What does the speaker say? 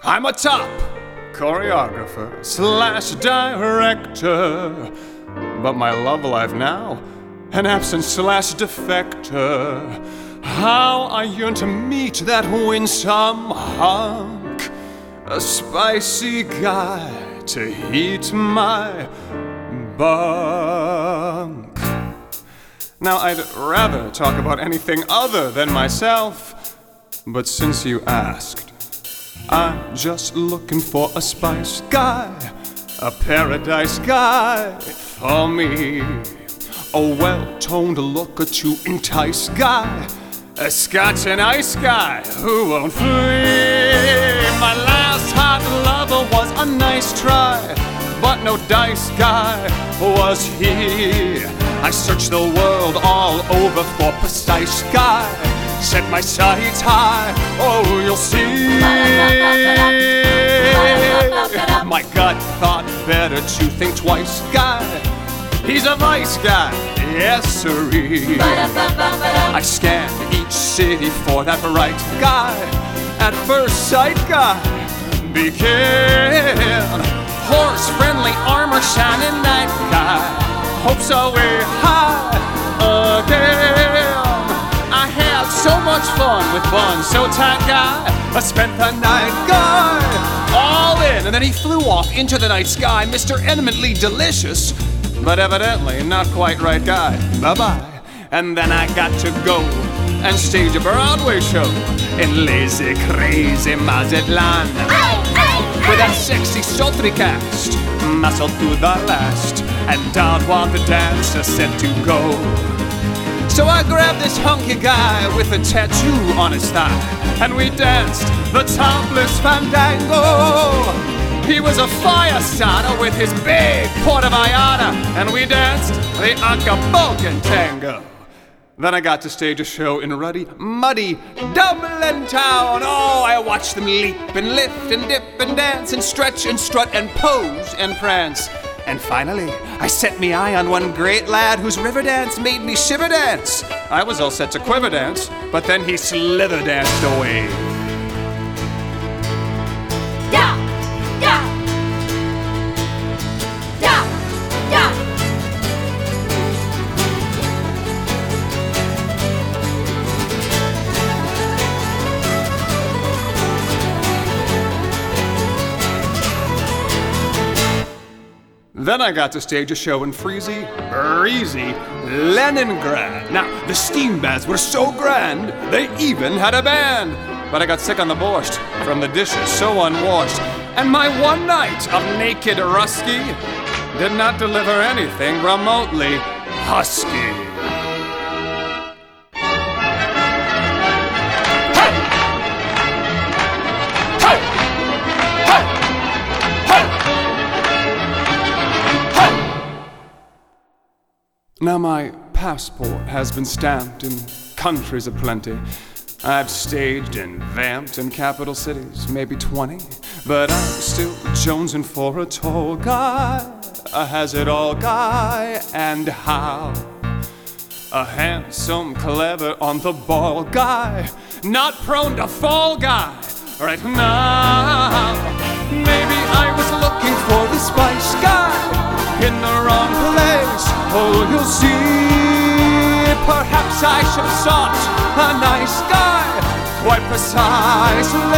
I'm a top choreographer slash director, but my love life now, an absent slash defector. How I yearn to meet that winsome hunk, a spicy guy to heat my bunk. Now I'd rather talk about anything other than myself, but since you asked, I'm just looking for a spice guy, a paradise guy for me, a well-toned looker to entice guy, a scotch and ice guy who won't flee. My last hot lover was a nice try, but no dice guy was he. I searched the world all over for precise guy, set my sights high, oh, you'll see. My gut thought better to think twice guy, he's a vice guy, yes sirree. I scanned each city for that right guy, at first sight guy began. Horse-friendly, armor-shining night guy, hopes are way high again. I had so much fun with Bun, so tight guy, I spent the night guy all in, and then he flew off into the night sky, Mr. Eminently Delicious, but evidently not quite right guy. Bye-bye. And then I got to go and stage a Broadway show in lazy, crazy Mazatlan, with that sexy, sultry cast, muscled through the last, and down while the dancer said to go. So I grabbed this hunky guy with a tattoo on his thigh, and we danced the topless fandango. He was a fire starter with his big Puerto Vallarta, and we danced the Acapulcan tango. Then I got to stage a show in ruddy, muddy Dublin town. Oh, I watched them leap and lift and dip and dance and stretch and strut and pose and prance. And finally, I set me eye on one great lad whose river dance made me shiver dance. I was all set to quiver dance, but then he slither danced away. Yeah, yeah, yeah, yeah. Then I got to stage a show in freezy, breezy Leningrad. Now, the steam baths were so grand, they even had a band. But I got sick on the borscht from the dishes so unwashed, and my one night of naked Rusky did not deliver anything remotely husky. Now my passport has been stamped in countries aplenty. I've staged and vamped in capital cities, maybe 20, but I'm still jonesing for a tall guy, a has-it-all guy, and how? A handsome, clever, on the ball guy, not prone to fall guy, right now. Maybe I was looking for the spice guy in the wrong place, oh, you'll see. Perhaps I should have sought a nice guy, quite precisely.